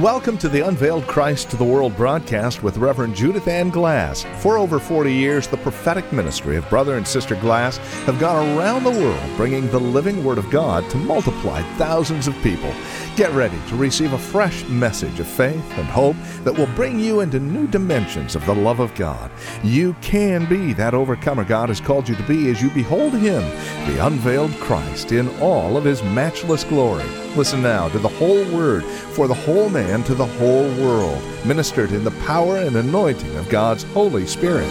Welcome to the Unveiled Christ to the World broadcast with Reverend Judith Ann Glass. For over 40 years, the prophetic ministry of Brother and Sister Glass have gone around the world bringing the living Word of God to multiply thousands of people. Get ready to receive a fresh message of faith and hope that will bring you into new dimensions of the love of God. You can be that overcomer God has called you to be as you behold Him, the unveiled Christ, in all of His matchless glory. Listen now to the whole Word for the whole man to the whole world, ministered in the power and anointing of God's Holy Spirit.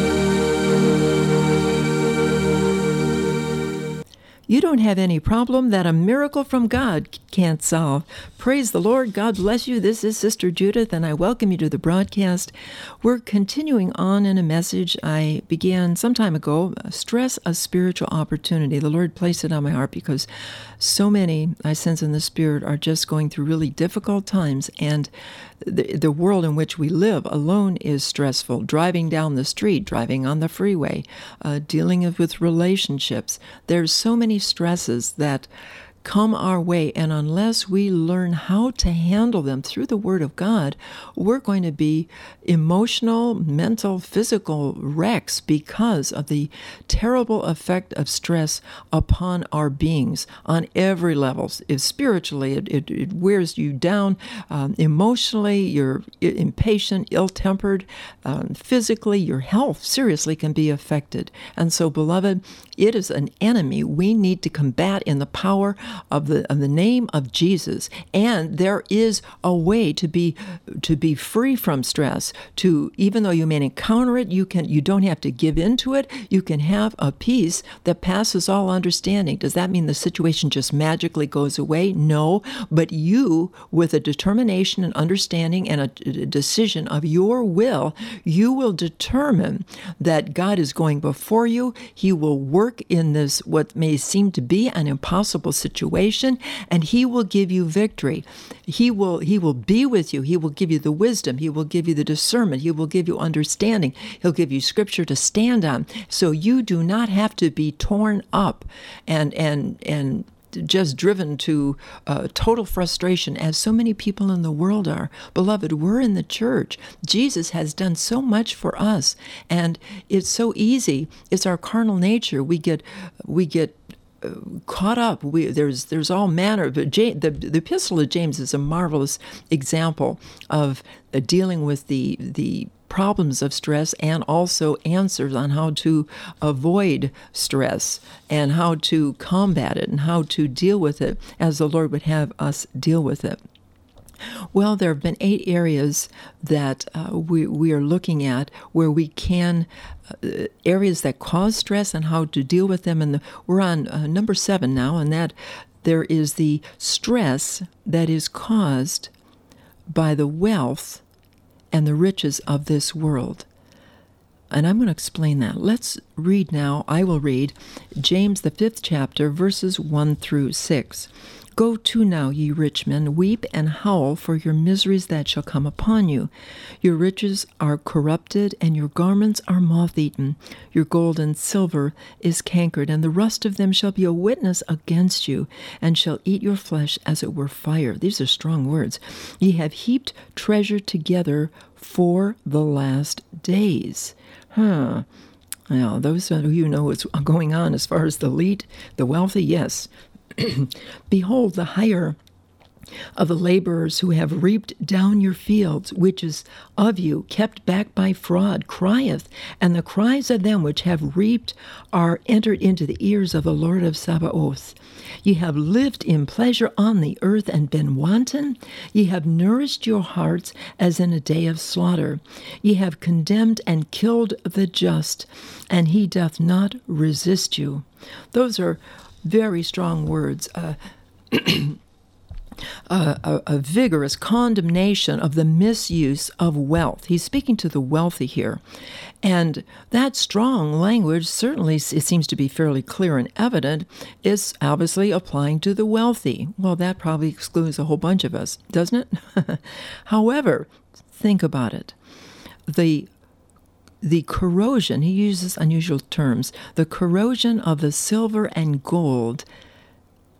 You don't have any problem that a miracle from God can't solve. Praise the Lord. God bless you. This is Sister Judith, and I welcome you to the broadcast. We're continuing on in a message I began some time ago, Stress a Spiritual Opportunity. The Lord placed it on my heart because so many, I sense in the Spirit, are just going through really difficult times, and the world in which we live alone is stressful. Driving down the street, driving on the freeway, dealing with relationships. There's so many stresses that come our way, and unless we learn how to handle them through the Word of God, we're going to be emotional, mental, physical wrecks because of the terrible effect of stress upon our beings on every level. If spiritually, it wears you down. Emotionally, you're impatient, ill-tempered. Physically, your health seriously can be affected. And so, beloved, it is an enemy we need to combat in the power of the name of Jesus. And there is a way to be free from stress. To, even though you may encounter it, you don't have to give into it. You can have a peace that passes all understanding. Does that mean the situation just magically goes away? No, but you, with a determination and understanding and a decision of your will, you will determine that God is going before you. He will work in this, what may seem to be an impossible situation, and He will give you victory. He will be with you. He will give you the wisdom. He will give you the discernment. He will give you understanding. He'll give you scripture to stand on. So you do not have to be torn up and just driven to total frustration, as so many people in the world are. Beloved, we're in the church. Jesus has done so much for us, and it's so easy. It's our carnal nature. We get caught up. There's all manner. But the Epistle of James is a marvelous example of dealing with the problems of stress, and also answers on how to avoid stress and how to combat it and how to deal with it as the Lord would have us deal with it. Well, there have been 8 areas that we are looking at where we can, areas that cause stress and how to deal with them. And we're on number 7 now, and that there is the stress that is caused by the wealth and the riches of this world. And I'm going to explain that. Let's read now. I will read James, the 5th chapter, verses 1 through 6. Go to now, ye rich men, weep and howl for your miseries that shall come upon you. Your riches are corrupted, and your garments are moth-eaten. Your gold and silver is cankered, and the rust of them shall be a witness against you, and shall eat your flesh as it were fire. These are strong words. Ye have heaped treasure together for the last days. Now, those of you know what's going on as far as the elite, the wealthy, yes. Behold, the hire of the laborers who have reaped down your fields, which is of you, kept back by fraud, crieth, and the cries of them which have reaped are entered into the ears of the Lord of Sabaoth. Ye have lived in pleasure on the earth and been wanton. Ye have nourished your hearts as in a day of slaughter. Ye have condemned and killed the just, and he doth not resist you. Those are very strong words. A vigorous condemnation of the misuse of wealth. He's speaking to the wealthy here. And that strong language, certainly it seems to be fairly clear and evident, is obviously applying to the wealthy. Well, that probably excludes a whole bunch of us, doesn't it? However, think about it. The corrosion, he uses unusual terms, the corrosion of the silver and gold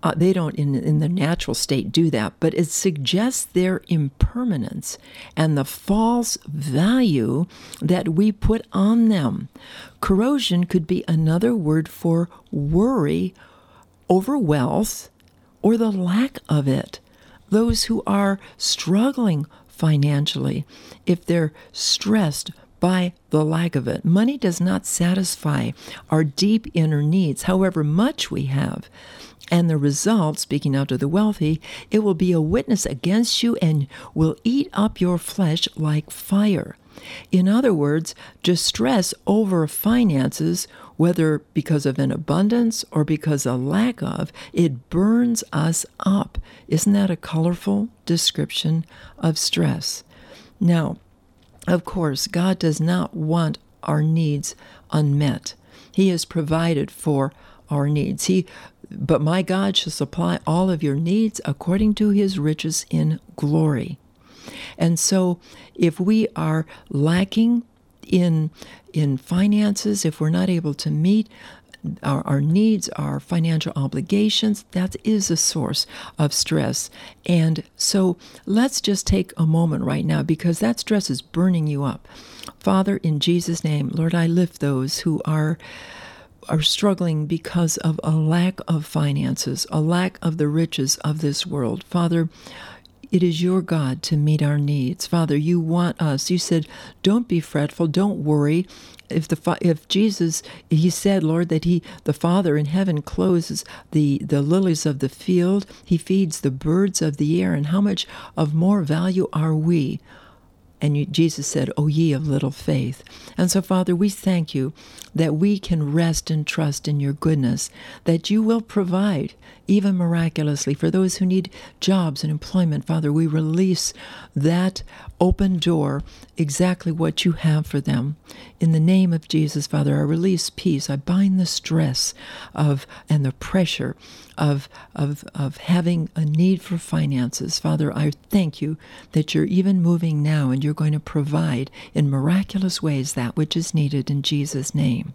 they don't in the natural state do that, but it suggests their impermanence and the false value that we put on them. Corrosion could be another word for worry over wealth or the lack of it. Those who are struggling financially, if they're stressed by the lack of it. Money does not satisfy our deep inner needs, however much we have. And the result, speaking now to the wealthy, it will be a witness against you and will eat up your flesh like fire. In other words, distress over finances, whether because of an abundance or because of lack of, it burns us up. Isn't that a colorful description of stress? Now, of course, God does not want our needs unmet. He has provided for our needs. But my God shall supply all of your needs according to his riches in glory. And so if we are lacking in finances, if we're not able to meet our needs, our financial obligations, that is a source of stress. And so let's just take a moment right now, because that stress is burning you up. Father, in Jesus' name, Lord, I lift those who are struggling because of a lack of finances, a lack of the riches of this world. Father, it is your God to meet our needs. Father, you want us. You said, don't be fretful, don't worry. If Jesus, he said, Lord, that the Father in heaven clothes the lilies of the field, he feeds the birds of the air, and how much of more value are we? And Jesus said, O ye of little faith. And so, Father, we thank you that we can rest and trust in your goodness, that you will provide, even miraculously, for those who need jobs and employment. Father, we release that open door, exactly what you have for them. In the name of Jesus, Father, I release peace. I bind the stress and the pressure of having a need for finances. Father, I thank you that you're even moving now and you're going to provide in miraculous ways that which is needed in Jesus' name.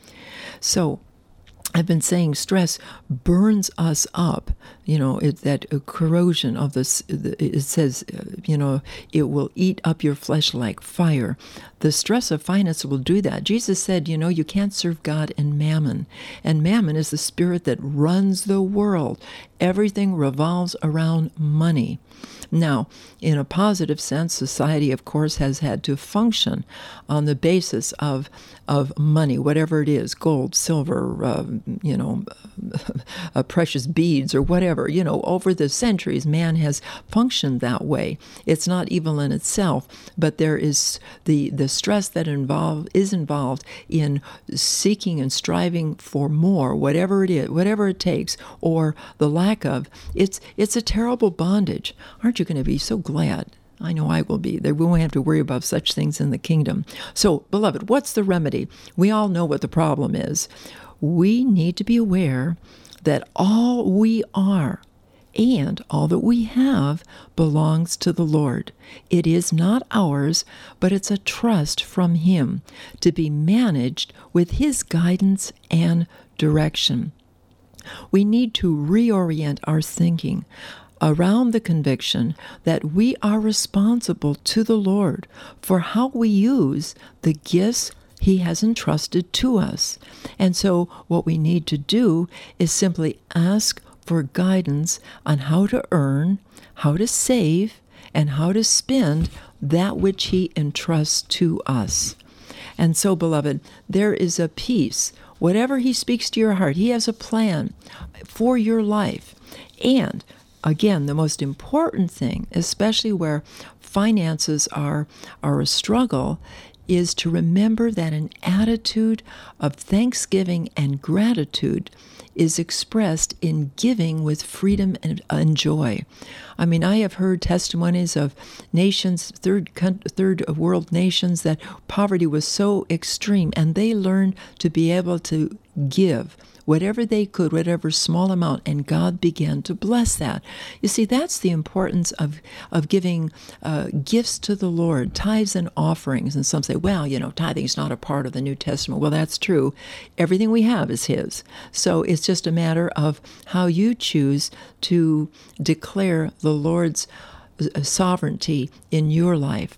So, I've been saying stress burns us up. That corrosion of this, it says, it will eat up your flesh like fire. The stress of finance will do that. Jesus said, you can't serve God and mammon. And mammon is the spirit that runs the world. Everything revolves around money. Now, in a positive sense, society, of course, has had to function on the basis of money, whatever it is, gold, silver, precious beads or whatever. Over the centuries, man has functioned that way. It's not evil in itself, but there is the stress that is involved in seeking and striving for more, whatever it is, whatever it takes, or the lack of. It's a terrible bondage. Aren't you going to be so glad? I know I will be. We won't have to worry about such things in the kingdom. So, beloved, what's the remedy? We all know what the problem is. We need to be aware that all we are and all that we have belongs to the Lord. It is not ours, but it's a trust from Him to be managed with His guidance and direction. We need to reorient our thinking around the conviction that we are responsible to the Lord for how we use the gifts He has entrusted to us. And so what we need to do is simply ask for guidance on how to earn, how to save, and how to spend that which He entrusts to us. And so, beloved, there is a peace. Whatever He speaks to your heart, He has a plan for your life. And again, the most important thing, especially where finances are a struggle, is to remember that an attitude of thanksgiving and gratitude is expressed in giving with freedom and joy. I mean, I have heard testimonies of nations, third world nations, that poverty was so extreme, and they learned to be able to give whatever they could, whatever small amount, and God began to bless that. You see, that's the importance of giving gifts to the Lord, tithes and offerings. And some say, well, tithing is not a part of the New Testament. Well, that's true. Everything we have is His. So it's just a matter of how you choose to declare the Lord's sovereignty in your life.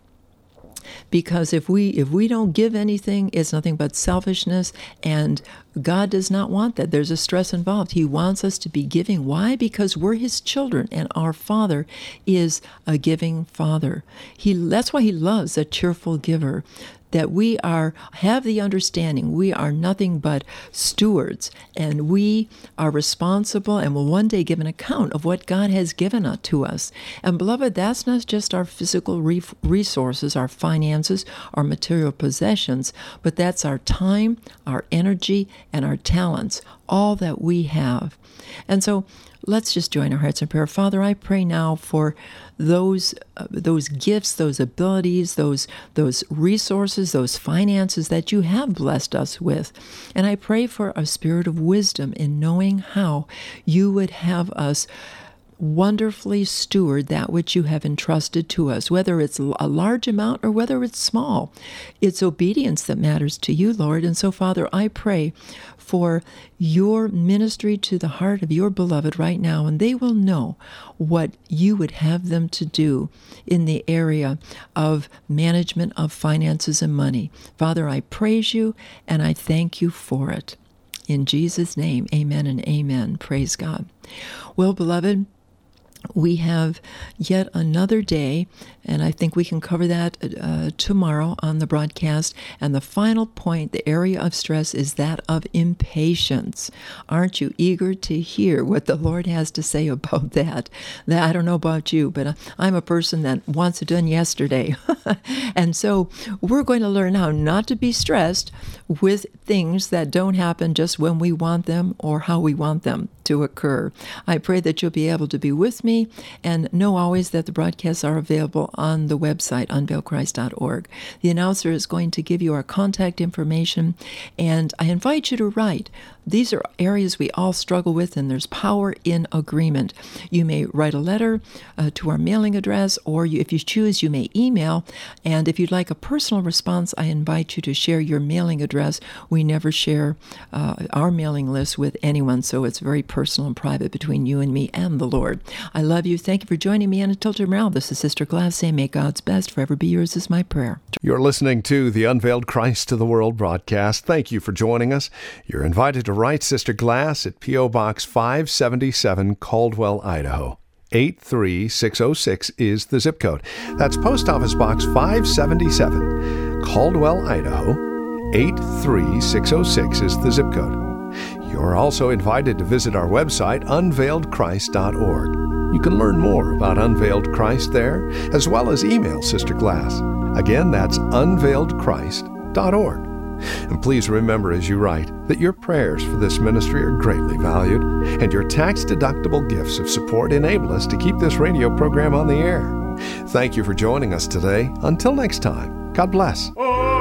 Because if we don't give anything, it's nothing but selfishness, and God does not want that. There's a stress involved. He wants us to be giving. Why? Because we're His children, and our Father is a giving Father. That's why He loves a cheerful giver. That we have the understanding we are nothing but stewards, and we are responsible and will one day give an account of what God has given to us. And beloved, that's not just our physical resources, our finances, our material possessions, but that's our time, our energy, and our talents, all that we have. And so let's just join our hearts in prayer. Father, I pray now for those gifts, those abilities, those resources, those finances that you have blessed us with. And I pray for a spirit of wisdom in knowing how you would have us wonderfully steward that which you have entrusted to us, whether it's a large amount or whether it's small. It's obedience that matters to you, Lord. And so, Father, I pray for your ministry to the heart of your beloved right now, and they will know what you would have them to do in the area of management of finances and money. Father, I praise you and I thank you for it. In Jesus' name, amen and amen. Praise God. Well, beloved, we have yet another day, and I think we can cover that tomorrow on the broadcast. And the final point, the area of stress, is that of impatience. Aren't you eager to hear what the Lord has to say about that? I don't know about you, but I'm a person that wants it done yesterday. And so we're going to learn how not to be stressed with things that don't happen just when we want them or how we want them to occur. I pray that you'll be able to be with me, and know always that the broadcasts are available on the website, unveiledchrist.org. The announcer is going to give you our contact information, and I invite you to write. These are areas we all struggle with, and there's power in agreement. You may write a letter to our mailing address, or if you choose, you may email. And if you'd like a personal response, I invite you to share your mailing address. We never share our mailing list with anyone, so it's very personal and private between you and me and the Lord. I love you. Thank you for joining me. And until tomorrow, this is Sister Glass saying, may God's best forever be yours is my prayer. You're listening to the Unveiled Christ to the World broadcast. Thank you for joining us. You're invited to write Sister Glass at P.O. Box 577, Caldwell, Idaho. 83606 is the zip code. That's Post Office Box 577, Caldwell, Idaho. 83606 is the zip code. You're also invited to visit our website, unveiledchrist.org. You can learn more about Unveiled Christ there, as well as email Sister Glass. Again, that's unveiledchrist.org. And please remember as you write that your prayers for this ministry are greatly valued, and your tax-deductible gifts of support enable us to keep this radio program on the air. Thank you for joining us today. Until next time, God bless.